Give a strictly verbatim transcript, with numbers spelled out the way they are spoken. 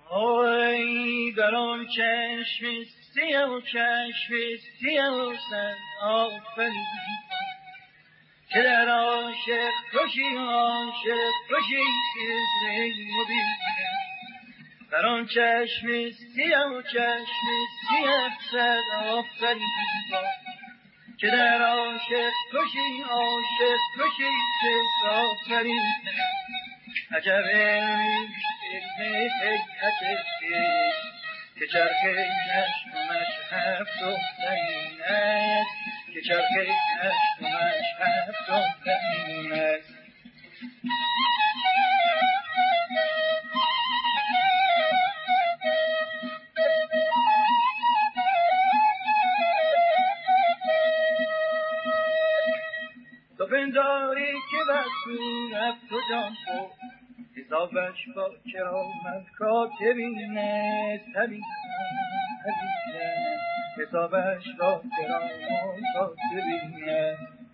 آی در آن چشم سیاه و چشم سیاه سر آفرین که در عاشق کشی عاشق کشی سیزنی مبینه در آن چشم سیاه و چشم سیاه سر آفرین که در عاشق کشی عاشق کشی سیزنی آفرین عجب علمیش علم حقیقتش که چرخه نشمش هفت و زمین است که چرخه نشمش هفت و زمین است تو پنداری که بسون رفت و جان خود حسابش با کرامت کاتبین است حبیبم حبیبم حسابش با کرامت کاتبین است